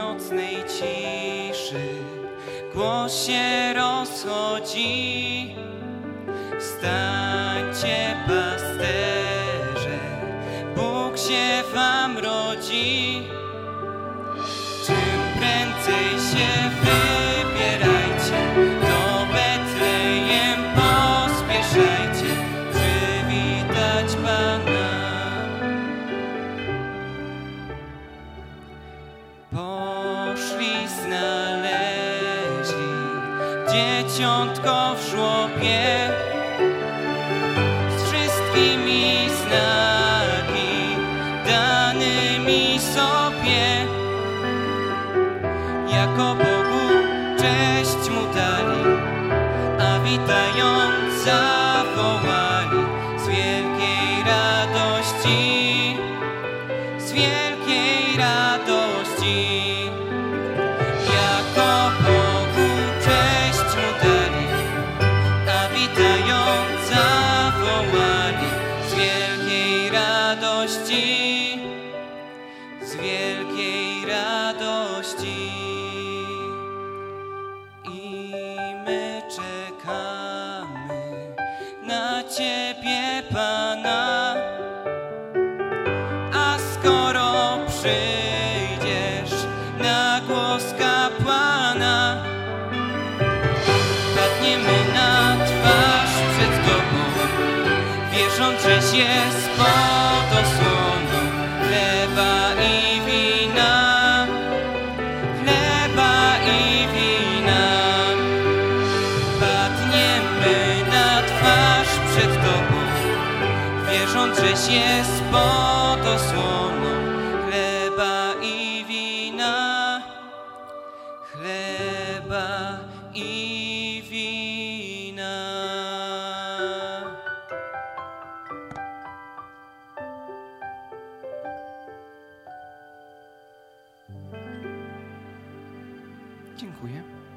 nocnej ciszy głos się rozchodzi. Wstańcie, pasterze, Bóg się wam rodzi. Czym prędzej się wybierajcie, do Betlejem pospieszajcie, przywitać Pana. Poszli, znaleźli dzieciątko w żłobie z wszystkimi znaki danymi sobie. Jako Bogu cześć mu dali, a witając zawołali z wielkiej radości, z wielkiej radości. Jako Bogu cześć mu dali, a witając zawołali z wielkiej radości, z wielkiej radości. I my czekamy na Ciebie, Pana, a skoro przyjdziesz na głos kapłana, padniemy na twarz przed Tobą, wierząc, żeś jest pod osłoną chleba i wina, chleba i wina. Padniemy na twarz przed Tobą, wierząc, żeś jest pod osłoną chleba i wina, chleba i wina. Dziękuję.